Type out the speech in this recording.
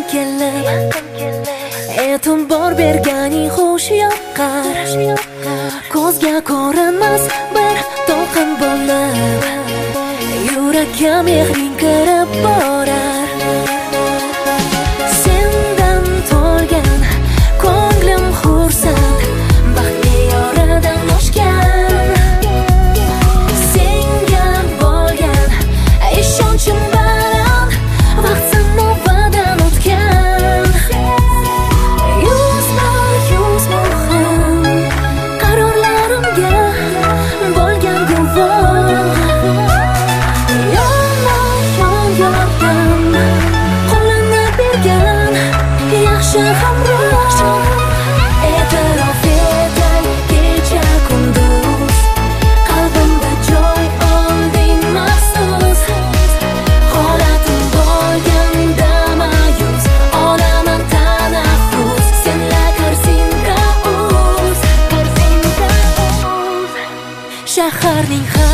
kelib e'tibor berganing xush yoqqar, ko'zga ko'rinmas bir to'lqin bo'lib yurakka mehring kirib borar. Sendan to'lgan ko'nglim xursand, baxtli yoradan oshgan. Senga bo'lgan ishonchim baland, vaqt sinovidan o'tgan. Yuz muhim qarorlarimga bo'lgan guvoh. Yonma-yon yordam qo'lini bergan yaxshi hamroh. E'tirof etay kecha kunduz, qalbimda joy olding maxsus. Holatim bo'lganda ma'yus, olaman tanaffus. Senla qarsin raus, shaharning